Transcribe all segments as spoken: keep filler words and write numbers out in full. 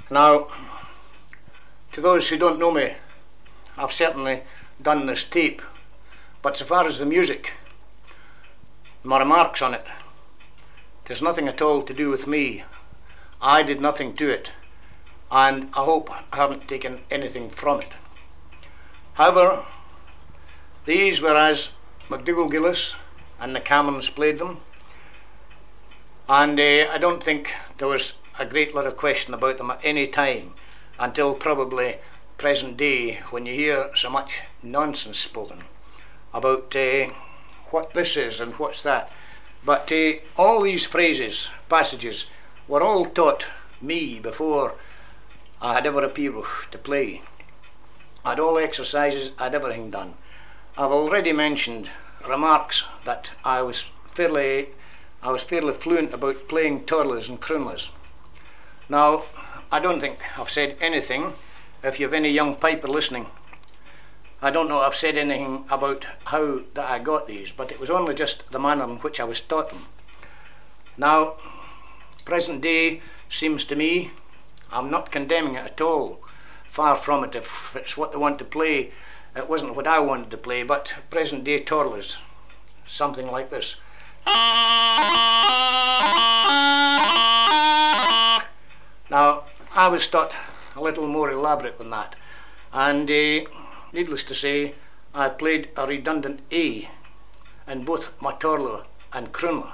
Now, to those who don't know me, I've certainly done this tape, but so far as the music, my remarks on it, there's nothing at all to do with me. I did nothing to it, and I hope I haven't taken anything from it. However, these were as MacDougall Gillis and the Camerons played them, and uh, I don't think there was a great lot of question about them at any time until probably present day, when you hear so much nonsense spoken about uh, what this is and what's that. But uh, all these phrases, passages, were all taught me before I had ever appeared to play. I had all exercises, I had everything done. I've already mentioned remarks that I was fairly, I was fairly fluent about playing toddlers and croonlers. Now, I don't think I've said anything. If you have any young piper listening, I don't know if I've said anything about how that I got these, but it was only just the manner in which I was taught them. Now, present day seems to me, I'm not condemning it at all, far from it. If it's what they want to play, it wasn't what I wanted to play, but present day toddlers, something like this. Now, I was taught a little more elaborate than that, and uh, needless to say, I played a redundant A in both my toddler and croonler.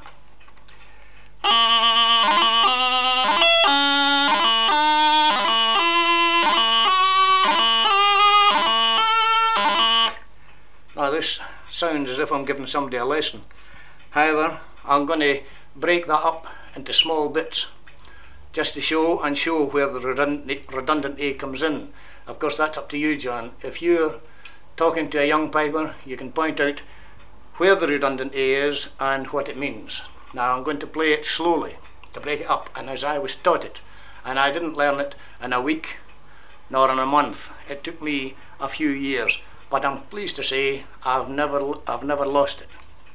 Now this sounds as if I'm giving somebody a lesson. However, I'm going to break that up into small bits just to show and show where the redundant, redundant A comes in. Of course, that's up to you, John. If you're talking to a young piper, you can point out where the redundant A is and what it means. Now I'm going to play it slowly to break it up, and as I was taught it, and I didn't learn it in a week nor in a month. It took me a few years, but I'm pleased to say I've never, I've never lost it.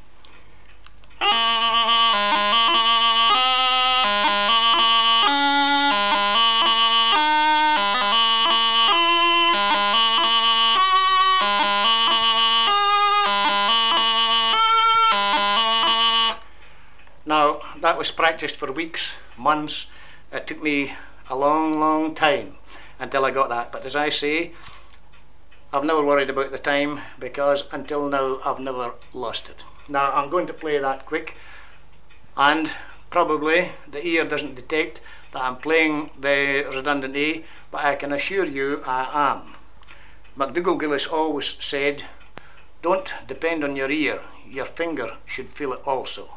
Now, that was practiced for weeks, months. It took me a long, long time until I got that. But as I say, I've never worried about the time, because until now I've never lost it. Now, I'm going to play that quick, and probably the ear doesn't detect that I'm playing the redundant A, but I can assure you I am. MacDougall Gillis always said, don't depend on your ear, your finger should feel it also.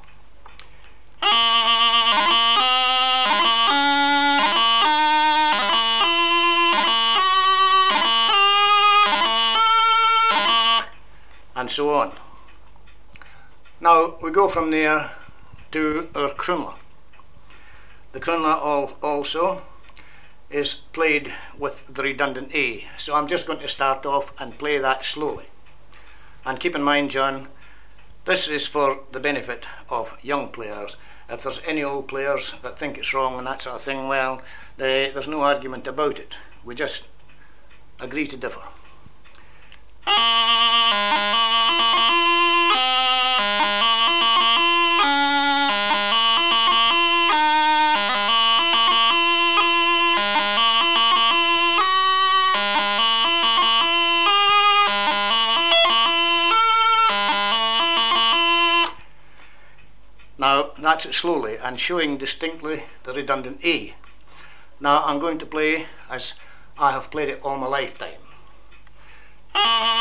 And so on. Now we go from there to our croonler. The croonler also is played with the redundant A, so I'm just going to start off and play that slowly. And keep in mind, John, this is for the benefit of young players. If there's any old players that think it's wrong and that sort of thing, well, they, there's no argument about it. We just agree to differ. Now that's it slowly and showing distinctly the redundant A. Now I'm going to play as I have played it all my lifetime.